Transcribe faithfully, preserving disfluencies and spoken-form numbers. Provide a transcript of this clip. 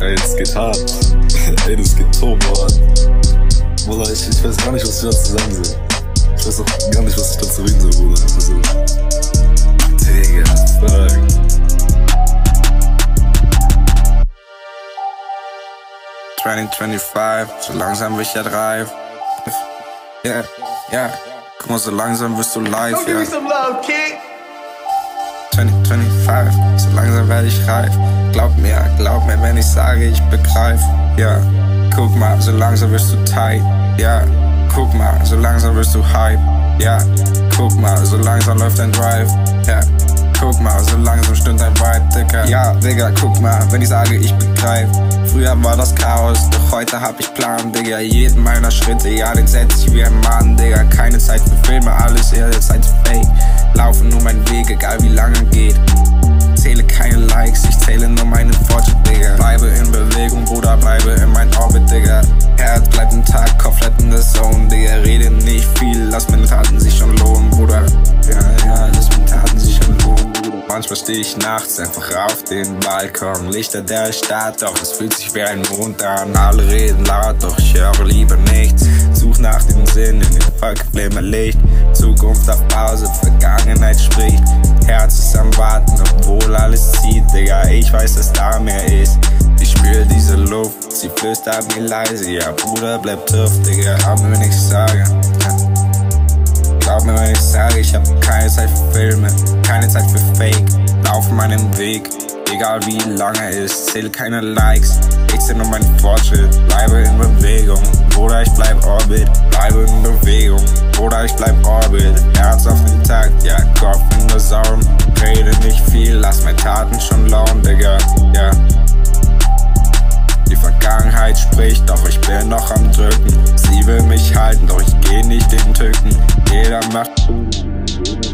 Ey, das geht hart. Ey, das geht turbo hart. Bruder, ich, ich weiß gar nicht, was ich dazu sagen soll. Ich weiß auch gar nicht, was ich dazu reden soll, Bruder. Also, Digga, fuck. zwanzig fünfundzwanzig, so langsam werd ich ja reif. Ja, yeah, ja, yeah. Guck mal, so langsam wirst du live, ja. Yeah. zwanzig fünfundzwanzig, so langsam werde ich reif. Glaub mir, glaub mir, wenn ich sage, ich begreif. Ja, yeah. Guck mal, so langsam wirst du tight. Ja, yeah. Guck mal, so langsam wirst du hype. Ja, yeah. Guck mal, so langsam läuft dein Drive. Ja, yeah. Guck mal, so langsam stimmt dein Vibe, Digga. Ja, Digga, guck mal, wenn ich sage, ich begreif. Früher war das Chaos, doch heute hab ich Plan, Digga. Jeden meiner Schritte, ja, den setz ich wie ein Mann, Digga. Keine Zeit für Filme, alles eher Zeit für Fake. Laufe nur meinen Weg, egal wie lange geht. Zähle keine Likes, ich zähle nur meinen Fortschritt, Digga. Bleibe in Bewegung, Bruder, bleibe in mein Orbit, Digga. Herz bleibt im Tag, Kopf bleibt in der Zone, Digga. Rede nicht viel, lass meine Taten sich schon lohnen, Bruder. Ja, ja, lass meine Taten sich schon lohnen, Bruder. Manchmal steh ich nachts einfach auf den Balkon. Lichter der Stadt, doch es fühlt sich wie ein Mond an. Alle reden laut, doch ich höre lieber nichts. Such nach dem Sinn in dem verglimmenden Licht. Zukunft auf Pause, Vergangenheit spricht. Herz ist am Warten, obwohl alles zieht, Digga. Ich weiß, dass da mehr ist. Ich spür diese Luft, sie flüstert mir leise. Ja, Bruder, bleib tief, Digga. Glaub mir, wenn ich sage. Ja. Glaub mir, wenn ich sage, ich hab keine Zeit für Filme, keine Zeit für Fake. Lauf meinen Weg, egal wie lang er ist. Zähle keine Likes, ich zähl nur meinen Fortschritt. Bleibe in Bewegung, Bruder, ich bleib Orbit. Bleibe in Bewegung, Bruder, ich bleib Orbit. Herz auf den Takt, ja, Kopf in der Zone. Rede nicht viel, lass meine Taten schon lauen, Digga, ja. Die Vergangenheit spricht, doch ich bin noch am Drücken. Sie will mich halten, doch ich geh nicht in Tücken. Jeder macht